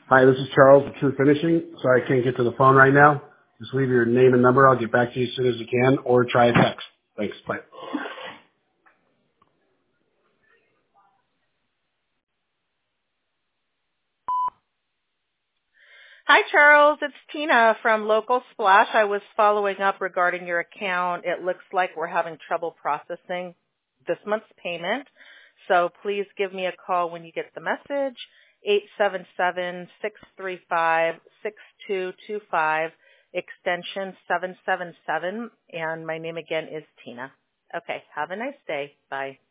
Hi, this is Charles with True Finishing. Sorry I can't get to the phone right now. Just leave your name and number. I'll get back to you as soon as I can, or try a text. Thanks. Bye. Hi, Charles. It's Tina from Local Splash. I was following up regarding your account. It looks like we're having trouble processing this month's payment. So please give me a call when you get the message, 877-635-6225, extension 777. And my name again is Tina. Okay. Have a nice day. Bye.